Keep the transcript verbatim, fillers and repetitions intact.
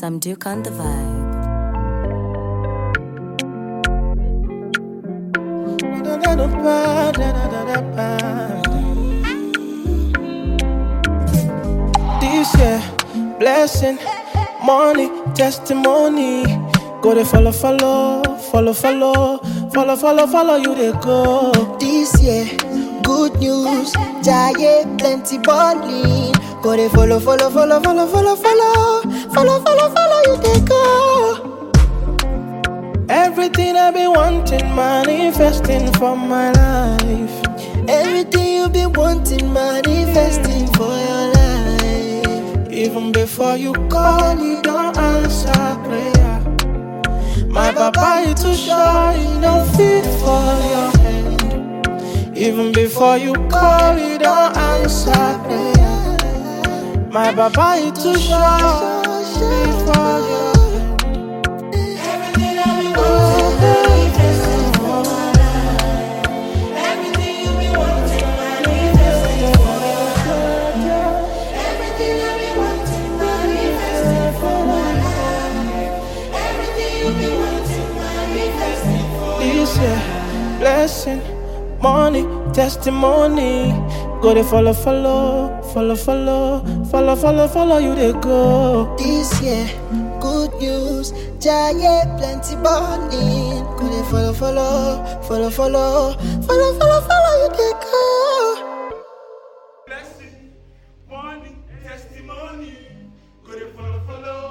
Sam Duke on the vibe. This year, blessing, money, testimony. Go to follow, follow, follow, follow, follow, follow, follow you they go. This year, good news, giant plenty balling. Go they follow, follow, follow, follow, follow, follow, follow, follow, follow you they go. Everything I've been wanting, manifesting for my life. Everything you been wanting, manifesting for your life. Even before you call, you don't answer prayer. My papa is too shy, he don't fit for your hand. Even before you call, you don't answer prayer. My papa is too shy, fit for your hand. Everything I've been wanting, manifesting for my life. Everything you've been wanting, manifesting for your life. Everything I've been wanting, manifesting for my life. Everything you've been wanting, manifesting for this year, blessing, money, testimony. Go they follow, follow, follow, follow, follow, follow, follow you they go. This year, good news, giant plenty balling. Go they follow, follow, follow, follow, follow, follow, follow you they go. Blessing, money, testimony. Go they follow, follow.